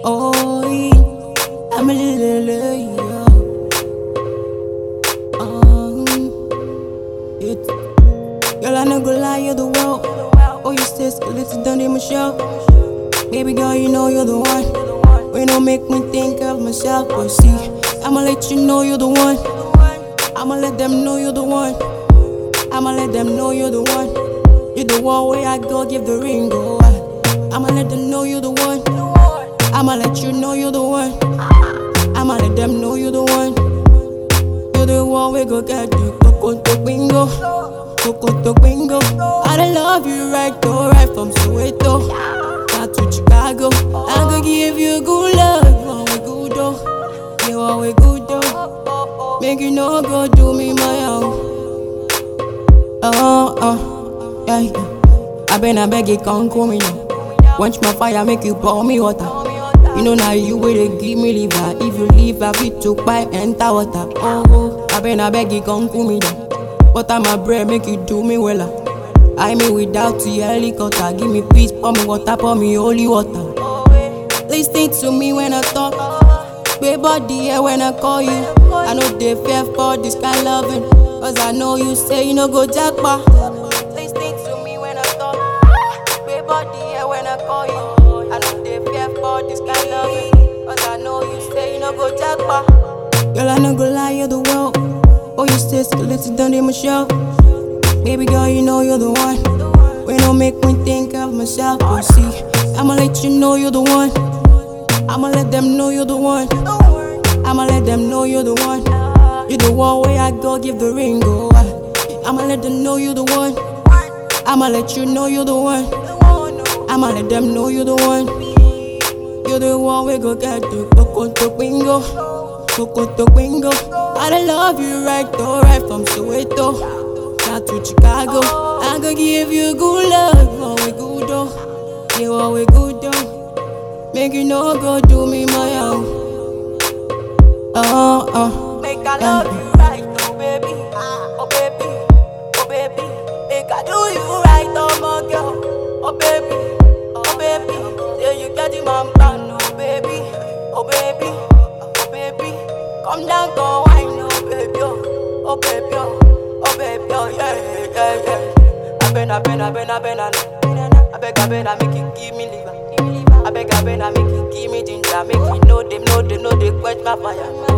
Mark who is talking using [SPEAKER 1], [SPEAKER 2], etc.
[SPEAKER 1] Oh, I'm a little, yeah. Girl, I no go lie, you're the world. Oh, you stay skeleton down in my shell. Baby girl, you know you're the one. We don't make me think of myself, but see, I'ma let you know you're the one. I'ma let them know you're the one. I'ma let them know you're the one. You're the one where I go give the ring, go. I'ma let them know you're the one. I'ma let you know you're the one. I'ma let them know you're the one. You're the one we go get you. Coco to bingo, Coco to bingo. I done love you right though, right from Soweto down to Chicago. I'm gonna give you good love. You always good though. You always good though. Make you no go do me my own. Yeah. I beg you, can't call me now. Quench my fire, make you pour me water. You know now you will give me liver. If you leave, I be to buy enter water. I beg you, can't cool me down. Water my bread, make you do me well. I mean without the helicopter. Give me peace, pour me water, pour me holy water. Listen to me when I talk. Baby body here when I call you. I know they fear for this kind loving, cause I know you say you no go jackpot. Listen to me when I talk. Baby body here when I call you. I know they fear for this kind loving, cause I know you say you no go jackpot. Girl, I no go lie, you're the world. Oh, you stay skeleton down in my shell. Baby girl, you know you're the one. We don't make me think of myself, but see, I'ma let you know you're the one. I'ma let them know you're the one. I'ma let them know you're the one. You're the one where I go give the ring, go. I'ma let them know you're the one. I'ma let you know you're the one. I'ma let them know you're the one. You're the one we go get you. Coco to bingo, Coco to bingo. I done love you right though, right from Soweto down to Chicago. I'm gonna give you good love. You always good though. You always good though. Make you no go do me my own.
[SPEAKER 2] Make I love you right though, baby. Oh baby, oh baby. Make I do you right though, my girl. Oh baby, oh baby. Yeah, you get the man plan, oh baby, oh baby, oh baby. Come down, go wine, oh baby, oh baby, oh baby, oh yeah. I been, I beg, make you give me liver. I beg, make you give me ginger. Make you know them, quench my fire.